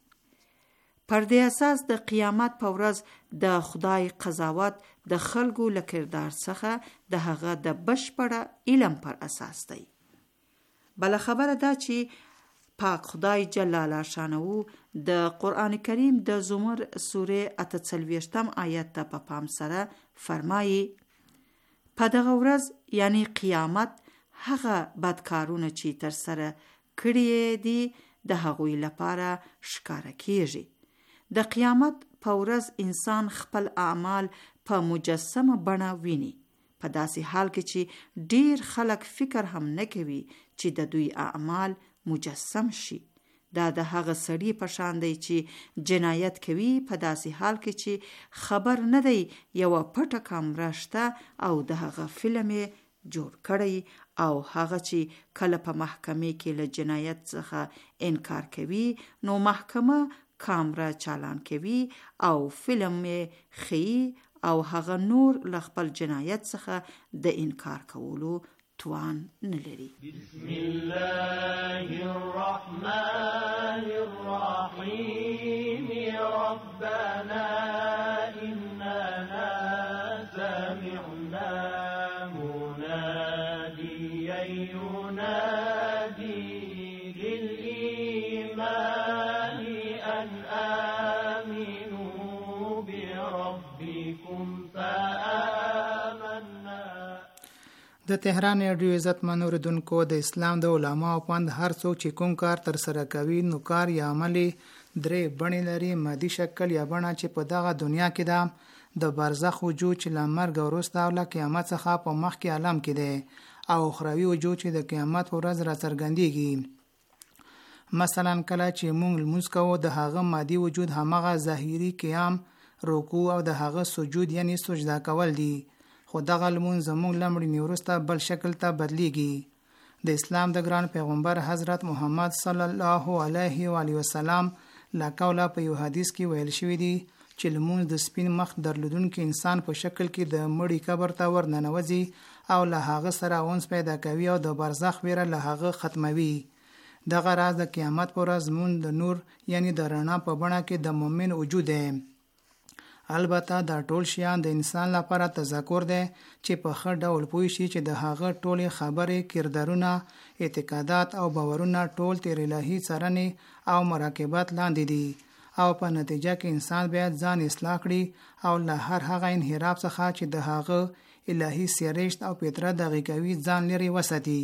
پر دې اساس د قیامت په ورځ د خدای قضاوت د خلکو له کردار څخه د هغه د بشپړه علم پر اساس دی. بل خبره دا چې پاک خدای جل شانه د قرآن کریم د زمر سورې 48 آیت ته په پام سره فرمایي: په دغه ورځ یعنی قیامت هغه بدکارونه چې تر سره کړي دي د هغوی لپاره ښکاره کیږي. د قیامت په ورځ انسان خپل اعمال په مجسمه بڼه ویني، په داسې حال کې چې ډیر خلک فکر هم نه کوي چې د دوی اعمال مجسم شي. دا د هغه سړي په شان دی چې جنایت کوي په داسې حال کې چې خبر نه دی یو پټه کامره شته او د هغه فلم جوړ کړی، او هغه چې کله په محکمه کې له جنایت څخه انکار کوي، نو محکمه کامره چالان کوي او فلم خي او هغه نور له خپل جنایت څخه د انکار کولو توان نه لري. بسم الله الرحمن الرحيم ربنا إننا سمعنا مناديا ينادي للإيمان أن آمنوا بربكم فآمنا. د تهران رادیو عزت منو ردونکو، د اسلام د علماو پند هر څوک چې کوم کار تر سره کوي نو کار یا عملی درې بڼې لري: مادي شکل یا بڼه چې په دغه دنیا کې ده، د برزخ وجود چې له مرګ وروسته او له قیامت څخه په مخ کې عالم کې ده، او اخروي وجود چې د قیامت په ورځ راڅرګندېږي. مثلا کله چې موږ لمونځ کوو د هغه مادي وجود همغه ظاهري قیام، رکوع او د هغه سجود یعنی سجده کول دي، خو دغه لمونځ زموږ له مړینې وروسته بل شکل ته بدلیږي. د اسلام د ګران پیغمبر حضرت محمد صلی الله علیه و آله وسلم لا قوله په یو حدیث کې ویل شوی دی چې لمونځ د سپین مخ درلودونکي انسان په شکل کې د مړي قبر ته ورننوځي او له هغه سره اونس پیدا کوي او د برزخ ویره له هغه ختموي. دغه راز د قیامت پر ورځ مونږ د نور یعنی د رڼا په بڼه کې د مؤمن وجود دی. البته دا ټول شیان د انسان لپاره تذکر دی چې په ښه ډول پوه شي چې د هغه ټولې خبرې، کردارونه، اعتقادات او باورونه ټول تر الهي څارنې او مراقبت لاندې دي، او په نتیجه کې انسان باید ځان اصلاح کړي او له هر هغه انحراف څخه چې د هغه الهي سرشت او فطرت دغه کوي ځان لري وساتي.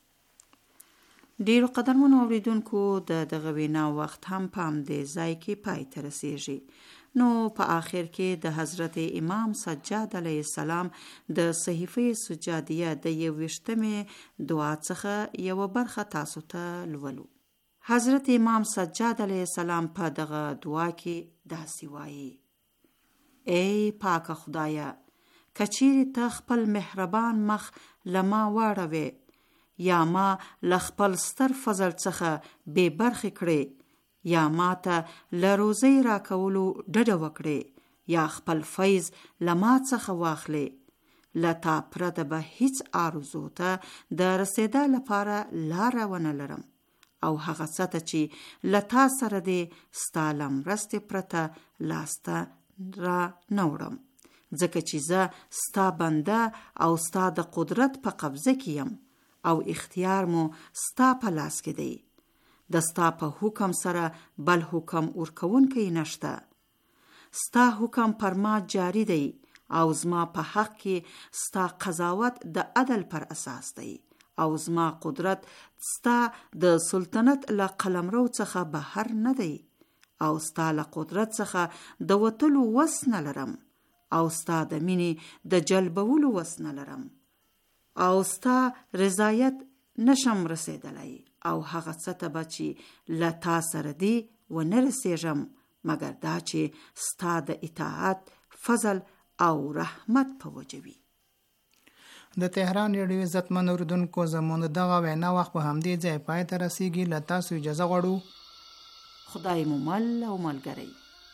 ډیرو قدرمنو اوریدونکو، دغه وینا وخت هم په همدې ځای کې پای ته رسیږي. نو په آخر کې د حضرت امام سجاد علیه السلام د صحیفه سجادیه د 21مې دعا څخه یو برخه تاسو ته لولو. حضرت امام سجاد علیه السلام په دغه دعا کې داسې وایي: ای پاک خدایا، کچیرې ته خپل مهربان مخ لما واړوي یا ما لخپل ستر فضل څخه بے برخې کړي، یا ما ته لروزی را کولو ډډه وکړي، یا خپل فیض لما څخه واخلي. لتا پرته به هیڅ آرزو ته د رسیدا لپاره لاره ونه لرم، او هغه څه ته چې لتا سره دی ستا له مرستې پرته لاسته را نه وړم، ځکه چې زه ستا بنده او ستا د قدرت په قبضه کې یم، او اختیار مو ستا په لاس کې دی. د ستا په حکم سره بل حکم ورکوونکی نشته. ستا حکم پر ما جاری دی او زما په حق کې ستا قضاوت د عدل پر اساس دی، او زما قدرت ستا د سلطنت له قلمرو څخه بهر نه دی، او ستا له قدرت څخه د وتلو وس نه لرم، او ستا د مینې د جلبولو وس نه لرم، او ستا رضایت نشم رسیدلی، او هغه څه ته به چې له تا سره دی ونه رسیږم مګر دا چې ستا د اطاعت، فضل او رحمت په وجه وي. د تهران رادیو عزتمن اوریدونکو، زموږ دغه وینا وخت په همدې ځای پای ته رسیږي. له تاسو اجازه غواړو. خدای مو مل او ملګری.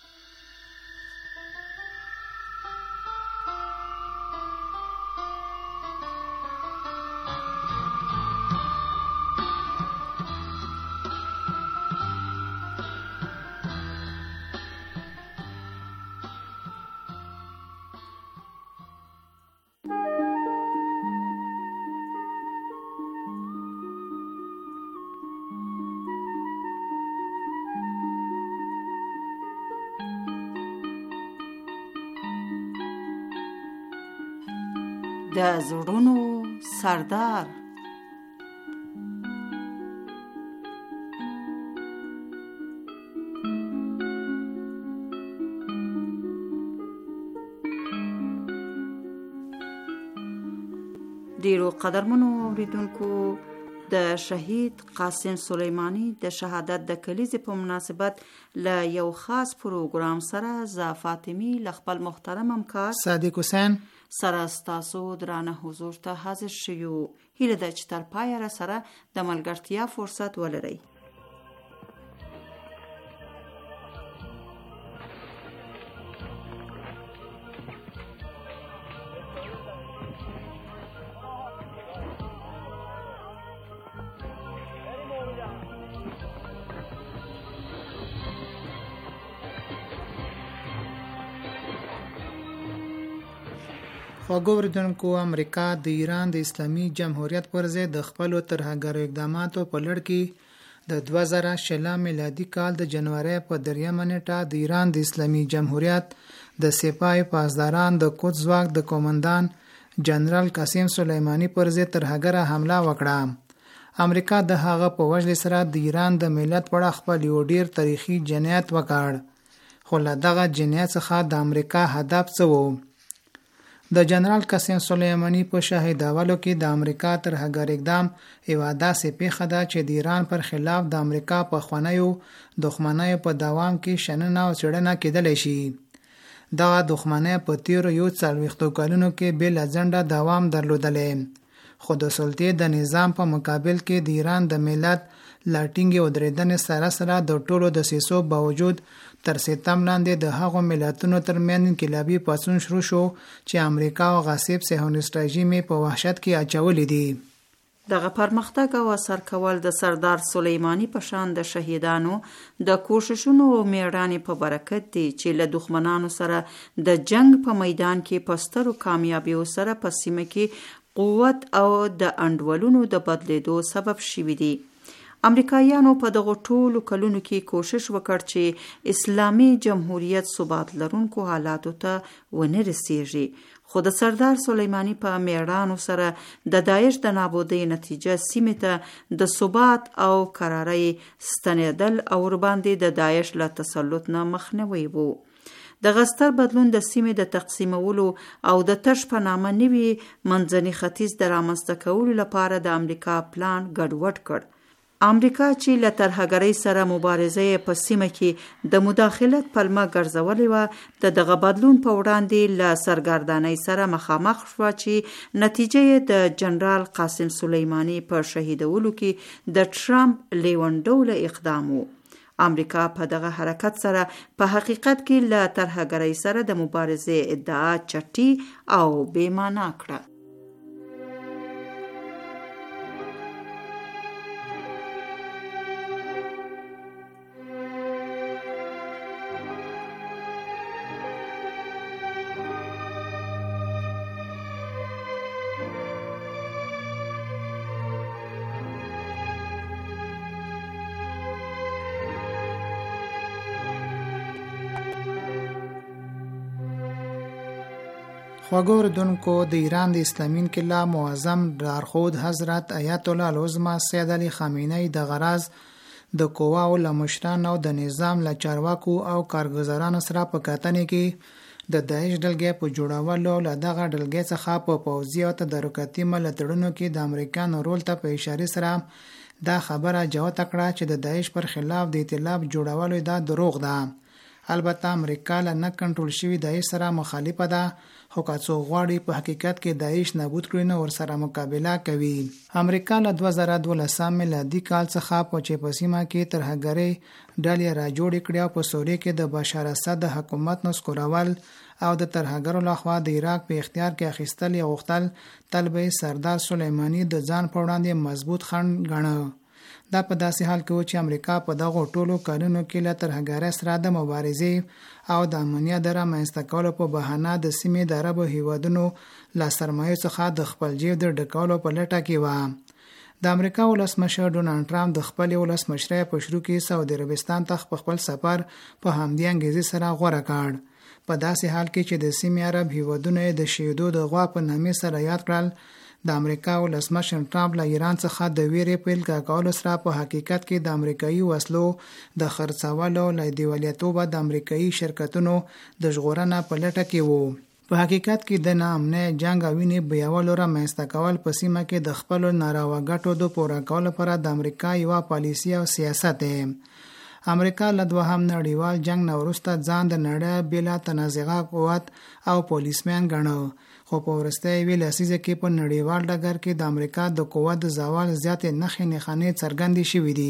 د زړونو سردار. ډیرو قدرمنو اوریدونکو، د شهید قاسم سلیمانی د شهادت د کلیزې په مناسبت له یو خاص پروګرام سره ز فاطمی ل خپل محترم همکار صادق حسین سره ستاسو درانه حضور ته حاضر شیو. هیله ده چې تر پایه را سره د ملګرتیا فرصت ولرئ. خواږه اورېدونکو، امریکا د ایران د اسلامي جمهوریت پر ضد د خپلو ترهګرو اقداماتو په لړ کې د 2020 میلادي کال د جنوري په 3 نیټه د ایران د اسلامي جمهوریت د سپاه پاسداران د قدس ځواک د قومندان جنرال قاسم سلیمانی پر ضد ترهګره حمله وکړه. امریکا د هغه په وجه سره د ایران د ملت په اړه خپل یو ډیر تاریخي جنایت وکړ، خو له دغه جنایت څخه د امریکا هدف څه و؟ د جنرال قاسم سلیمانی په شاهدولو کې د امریکا ترهګر اقدام یوه داسې پیښه ده چې د ایران پر خلاف د امریکا په خوانیو دښمنیو په دوام کې شننه او څېړنه کېدلی شي. دغه دښمنۍ په تیرو 40 کلونو کې بېله ځنډه دوام درلودلی، خو د سلطې د نظام په مقابل کې د ایران د ملت له ټینګې ودرېدنې سره سره د ټولو دسیسو باوجود تر ستم لاندې د هغو ملتونو ترمنځ انقلابي پاڅون شروع شو چې امریکا او غاصب صهیونیست رژیم په وحشت کې اچولي دي. دغه پرمختګ او اثر کول د سردار سلیمانی په شان د شهیدانو د کوششونو او میړانې په برکت دي چې له دښمنانو سره د جنگ په میدان کې په سترو کامیابیو سره په سیمه کې قوت او د انډولونو د بدلیدو سبب شوي دي. امریکایانو په دغه ټولو کلونو کې کوشش وکړ چې اسلامي جمهوریت ثبات لرونکو حالاتو ته ونه رسیږي، خو د سردار سلیمانی په میړانو سره د داعش د نابودۍ نتیجه سیمې ته د ثبات او قرارۍ ستنېدل او ورباندې د داعش له تسلط نه مخنیوی وو. د غستر بدلون د سیمې د تقسیمولو او د تش په نامه نوي منځني ختیځ د رامنځته کولو لپاره د امریکا پلان ګډوډ کړ. امریکا چې له ترهګرۍ سره مبارزه په سیمه کې د مداخلت پلمه ګرځولې وه، د دغه بدلون په وړاندې له سرګردانۍ سره مخامخ شوه چې نتیجه د جنرال قاسم سلیمانی په شهیدولو کې د ټرمپ لیونډوله اقدام و. امریکا په دغه حرکت سره په حقیقت کې له ترهګرۍ سره د مبارزې ادعا چټي او بې معنا کړه. خواږه اورېدونکو، د ایران د اسلامي انقلاب معظم لارښود حضرت آیت الله العظمه سید علي خامنه‌ای د غرض د قواو له مشرانو او د نظام له چارواکو او کارګزارانو سره په کتنې کې د داعش ډلګۍ په جوړولو له دغه ډلګۍ څخه په پوځي او تدارکاتي ملاتړونو کې د امریکایانو رول ته په اشاره سره دا خبره جوته کړه چې د داعش پر خلاف د ائتلاف جوړولو دا دروغ ده. البته امریکا له نه کنټرول شوي داعش سره مخالفه ده، خو که څوک غواړي په حقیقت کې داعش نابود کړي نو ورسره مقابله کوي. امریکا له 2012 میلادي کال څخه په چې په سیمه کې ترهګرۍ ډلې را جوړې کړې او په سوریه کې د بشار اسد د حکومت نسکورول او د ترهګرو لخوا د عراق په اختیار کې اخیستل یا غوښتل طلبه سردار سلیمانی د ځان په وړاندې مضبوط خنډ ګڼه. دا په داسې حال کې و چې امریکا په دغو ټولو کلونو کې له ترهګرۍ سره د مبارزې او د امنیت د رامنځته کولو په بهانه د سیمې د عربو هیوادونو له سرمایو څخه د خپل جیب د ډکولو په لټه کې وه. د امریکا ولسمشر ډونالډ ټرمپ د خپل ولسمشرۍ په شروع کې سعودي عربستان ته په خپل سفر په همدې انګیزې سره غوره کړ. په داسې حال کې چې د سیمې عرب هیوادونو د شیدو د غوا په نامې سره یاد کړل، د امریکا ولسمشر ټرمپ له ایران څخه د ویرې پیل کولو سره په حقیقت کې د امریکایي وسلو د خرڅولو له دیوالیتوبه د امریکایي شرکتونو د ژغورنه په لټه کې وو. په حقیقت کې د ناامنۍ جنګ او وینې بیولو رامنځته کول په سیمه کې د خپلو ناروا ګټو د پوره کولو لپاره د امریکا یوه پالیسي او سیاست دی. امریکا له دوهم نړیوال جنګ نه وروسته ځان د نړۍ بېله تنازعه قوت او پولیسمین ګڼه، خو په وروستۍ یوې لسیزه کې په نړیوال ډګر کې د امریکا د قوت د زوال زیاتې نښې نښانې څرګندې شوې دي.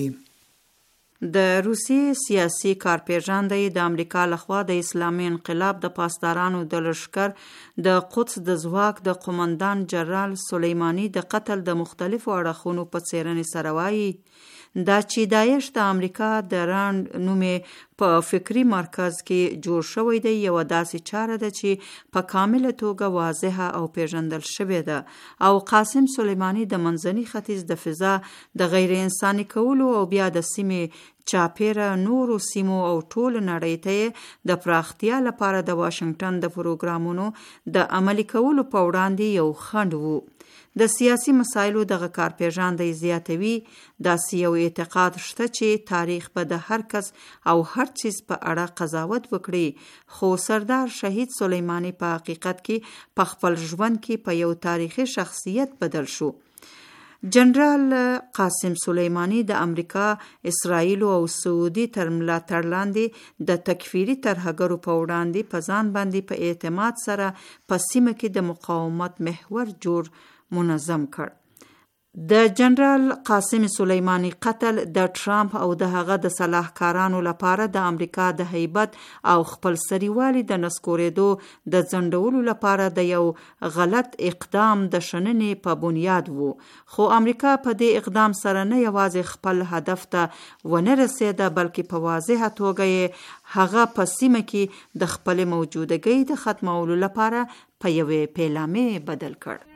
د روسیې سیاسي کارپېژندې د امریکا لخوا د اسلامي انقلاب د پاسدارانو د لشکر د قدس د ځواک د قومندان جنرال سلیمانی د قتل د مختلفو اړخونو په څېړنې سره وایي دا چې داعش د امریکا د رانډ نومې په فکری مرکز کې جوړ شوی دی یو داسې چاره ده چې په کامله توګه واضحه او پیژندل شوې ده او قاسم سلیمانی د منځني ختیځ د فضا د غیر انساني کولو او بیا د سیمې چاپیره نورو سیمو او ټول نړۍ ته د پراختیا لپاره د واشنگټن د پروګرامونو د عملي کولو په وړاندې یو خنډ وو. د سیاسي مسایلو دغه کارپېژندنې زیاتوي داسې یو اعتقاد شته چې تاریخ به د هر کس او هر چیز په اړه قضاوت وکړي، خو سردار شهید سلیمانی په حقیقت کې په خپل ژوند کې په یو تاریخي شخصیت بدل شو. جنرال قاسم سلیمانی د امریکا، اسرائیل او سعودي تر ملاتړ لاندې د تکفیري ترهګرو په وړاندې په ځان باندې په اعتماد سره په سیمه کې د مقاومت محور جوړ منظم کړ. د جنرال قاسم سلیمانی قتل د ټرامپ او د هغه د صلاحکارانو لپاره د امریکا د هیبت او خپل سریوالي د نسکورېدو د ځنډولو لپاره د یو غلط اقدام د شننې په بنیاد وو، خو امریکا په دې اقدام سره نه یوازې خپل هدف ته ونه رسېده بلکې په واضحه توګه یې هغه په سیمه کې د خپل موجودګۍ د ختمولو لپاره په یوې پیلامې بدل کړ.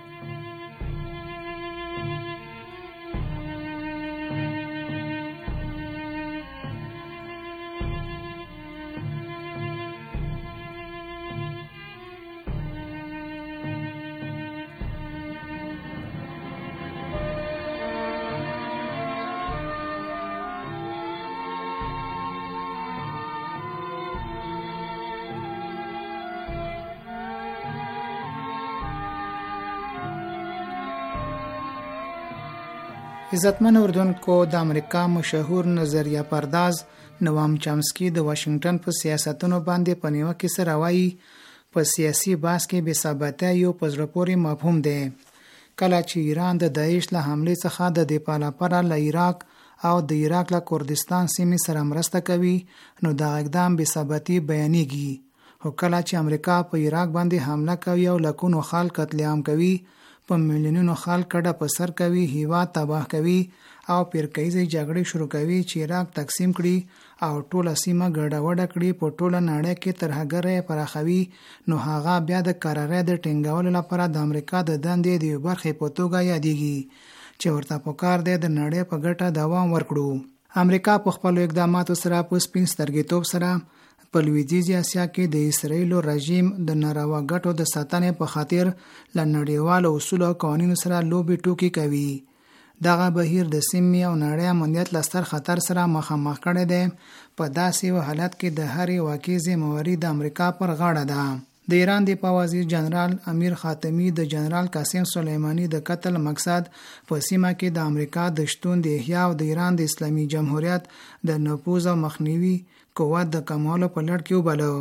عزتمن اردوونکو، د امریکا مشهور نظریه پرداز نوام چامسکی د واشنگټن په سیاستونو باندې په نیوه کې سره وایي په سیاسي بحث کې بې ثباتۍ یو په زړه پورې مفهوم دی. کله چې ایران د داعش له حملې څخه د دفاع لپاره له عراق او د عراق له کردستان سیمې سره مرسته کوي نو دا اقدام بې ثباتي بیانېږي، خو کله چې امریکا په عراق باندې حمله کوي او لکونو خلک قتل عام کوي، په میلیونونو خلک کډه په سر کوي، هیواد تباه کوي او پیرکیزې جګړې شروع کوي چې عراق تقسیم کړي او ټوله سیمه ګډه وډه کړي، په ټوله نړۍ کې ترهګرۍ پراخوي، نو هغه بیا د قرارۍ د ټینګولو لپاره د امریکا د دندې د یو برخې په توګه یادېږي چې ورته پکار دی د نړۍ په ګټه دوام ورکړو. امریکا په خپلو اقداماتو سره په سپین سترګېتوب سره په لویدیځي اسیا کې د اسرائیلو رژیم د ناروا ګټو د ساتنې په خاطر له نړیوالو اصولو او قوانینو سره لوبې ټوکې کوي. دغه بهیر د سیمې او نړۍ امنیت له ستر خطر سره مخامخ کړی دی. په داسې یو حالت کې د هرې واقعې ذمهواري د امریکا پر غاړه ده. د ایران د دفاع وزیر جنرال امیر خاتمی د جنرال قاسم سلیمانی د قتل مقصد په سیمه کې د امریکا د شتون د احیا او د ایران د اسلامي جمهوریت د نفوذ او مخنیوي قوت د کمولو په لړ کې وبلو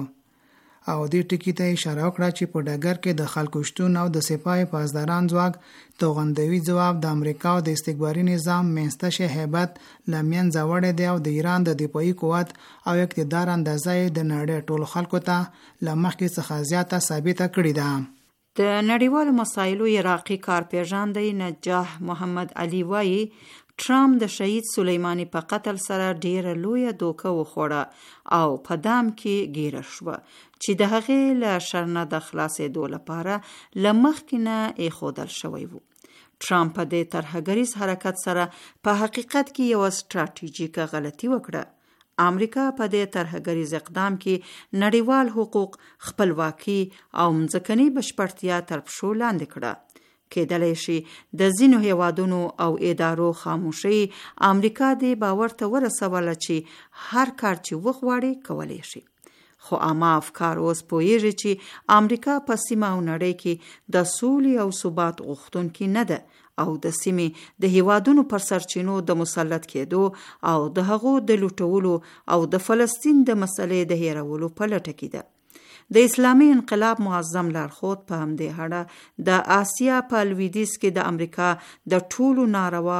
او دې ټکي ته اشاره وکړه چې په ډګر کې د خلکو شتون او د سپاه پاسداران ځواک توغندوي ځواب د امریکا او د استکباري نظام منځته شي هیبت لمن زوړې دی او د ایران د دفاعي قوت او اقتدار اندازه د نړۍ ټول خلکو ته لمخکې څخه زیاته ثابته کړې ده. د نړیوالو مسایلو عراقي کارپېژندې نجاح محمد علي وایي ټرامپ د شهید سلیمانی په قتل سره ډیره لویه دوکه وخوړه او په دام کې ګیره شوه چې د هغې له شر نه د خلاصېدو لپاره له مخکې نه ایښودل شوی و. ټرامپ په دې ترهګریز حرکت سره په حقیقت کې یوه ستراتیژیکه غلطي وکړه. امریکا په دې ترهګریز اقدام کې نړیوال حقوق، خپلواکي او مځکني بشپړتیا تر پښو لاندې کړه. کېدلی شي د ځینو هیوادونو او ادارو خاموشي امریکا دې باور ته ورسوله چې هر کار چې وغواړي کولی شي، خو عامه افکار اوس پوهیږي چې امریکا په سیمه او نړۍ کې د سولې او ثبات غوښتونکې نه ده او د سیمې د هیوادونو پر سرچینو د مسلط کېدو او د هغو د لوټولو او د فلسطین د مسلې د هیرولو په لټه کې ده. د اسلامي انقلاب معظم لارښود په همدې اړه د آسیا په لویدیځ کې د امریکا د ټولو ناروا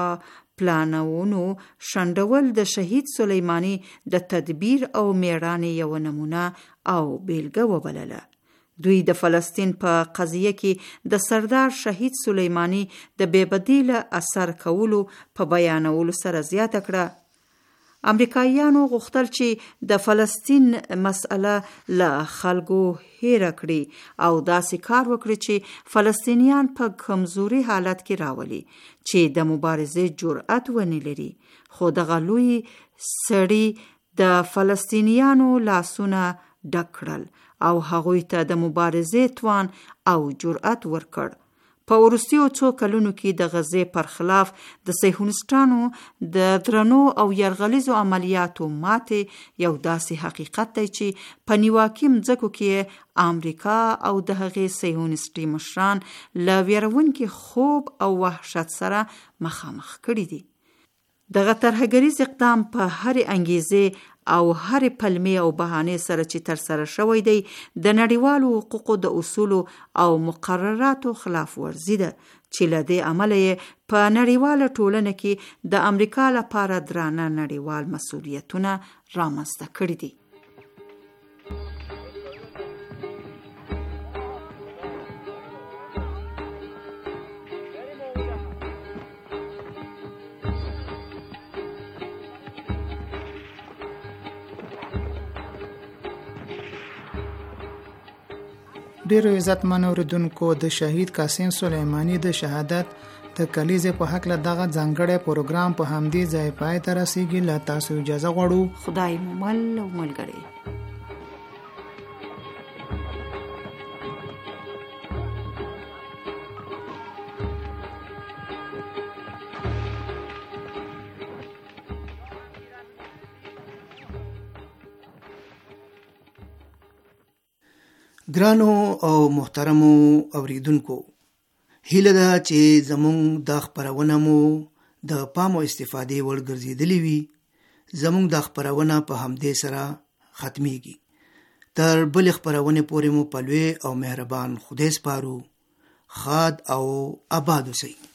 پلانونو شنډول د شهید سلیمانی د تدبیر او میړانې یو نمونه او بیلګه وبلله. دوی د فلسطین په قضیه کې د سردار شهید سلیمانی د بېبدیله اثر کولو په بیانولو سره زیاته کړه. امریکایانو غوښتل چې د فلسطین مسأله له خلکو هېره کړي او داسې کار وکړي چې فلسطینیان په کمزوري حالت کې راولي چې د مبارزې جرأت ونه لري. خو دغه لوی سړي د فلسطینیانو لاسونه ډک کړل او هغوی ته د مبارزې توان او جرأت ورکړ. په وروستیو څو کلونو کې د غزې پر خلاف د صهیونیستانو د درنو او یرغلیزو عملیاتو ماتې یو داسې حقیقت دی چې په نیواکي مځکو کې امریکا او د هغې صهیونیستي مشران له ویرونکي خوب او وحشت سره مخامخ کړي دي. دغه ترهګریز اقدام په هرې انګیزې او هرې پلمې او بهانې سره چې ترسره شوی دی د نړیوالو حقوقو د اصولو او مقرراتو خلاف ورزي ده چې له دې امله یې په نړیواله ټولنه کې د امریکا لپاره درانه نړیوال مسؤلیتونه رامنځته کړي دي. ډیرو عزتمنو اوریدونکو، د شهید قاسم سلیمانی د شهادت د کلیزې په حق له دغه ځانګړی پروګرام په همدې ځای پای ته رسیږي. له تاسو اجازه غواړو. خدای مو مل او ملګری. ګرانو او محترمو اوریدونکو، هیله ده چې زمونږ د خپرونه مو د پام او استفادې وړ ګرځېدلې وي. زمونږ د خپرونه په همدې سره ختمیږي. تر بلې خپرونې پورې مو په لوی او مهربان خدای سپارو. خاد او آباد اوسئ.